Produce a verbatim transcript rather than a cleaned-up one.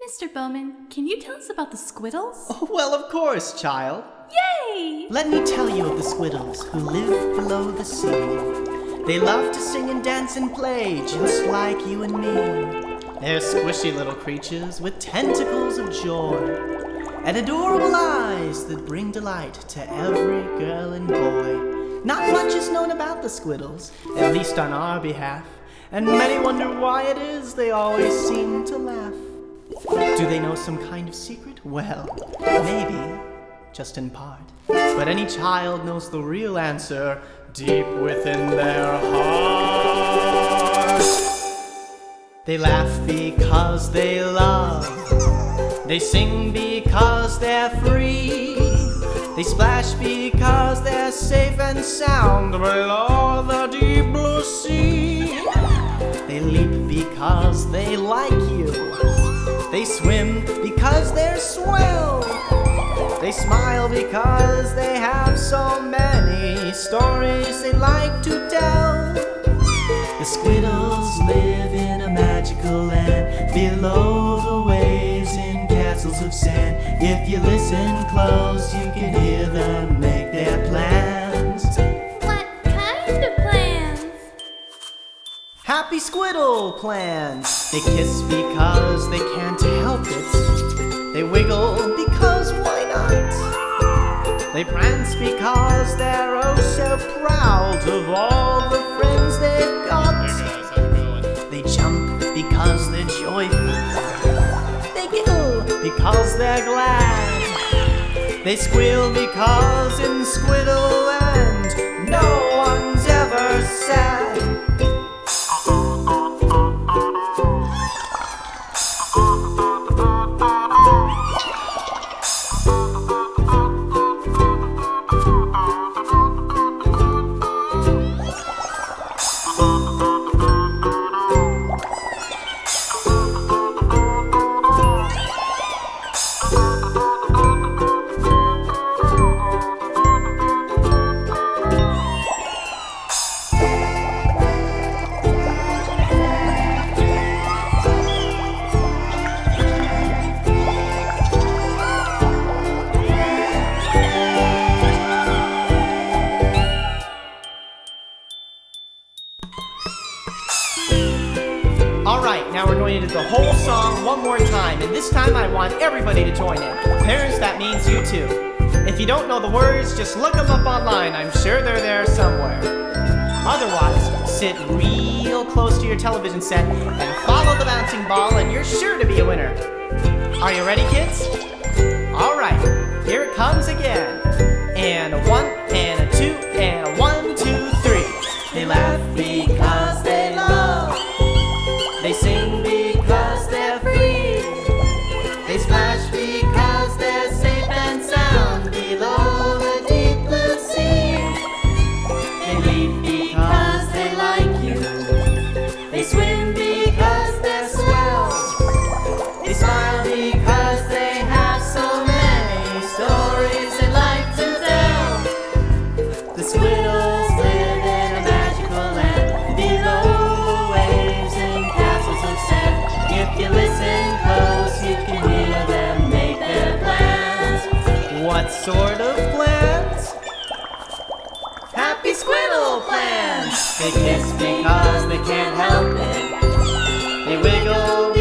Mister Bowman, can you tell us about the Squiddles? Oh, well, of course, child. Yay! Let me tell you of the Squiddles who live below the sea. They love to sing and dance and play just like you and me. They're squishy little creatures with tentacles of joy and adorable eyes that bring delight to every girl and boy. Not much is known about the Squiddles, at least on our behalf, and many wonder why it is they always seem to laugh. Do they know some kind of secret? Well, maybe, just in part. But any child knows the real answer deep within their heart. They laugh because they love. They sing because they're free. They splash because they're safe and sound below the deep blue sea. They leap because they like you. They swim because they're swell. They smile because they have so many stories they like to tell. The Squiddles live in a magical land below the waves in castles of sand. If you listen close, you can hear them make their plans. What kind of plans? Happy Squiddle plans. They kiss because they can't help it. They wiggle because why not? They prance because they're oh so proud of all the friends they've got. Hey guys, how's it going? They jump because they're joyful. They giggle because they're glad. They squeal because in Squiddle Land no one's ever sad. Alright, now we're going to do the whole song one more time, and this time I want everybody to join in. Parents, that means you too. If you don't know the words, just look them up online. I'm sure they're there somewhere. Otherwise, sit real close to your television set and follow the bouncing ball, and you're sure to be a winner. Are you ready, kids? Alright, here it comes again. And a one, and a two, and a one, two, three. They laugh because they love. They sing because they're free. They splash because they're safe and sound below the deep blue sea. They leap because they like you. They swim because they're swell. They smile because they have so many stories they like to tell. The Squiddles live in a magical land below the waves and castles of sand. If you listen close, you can hear them make their plans. What sort of plans? Happy Squiddle plans! They kiss because they can't help it. They wiggle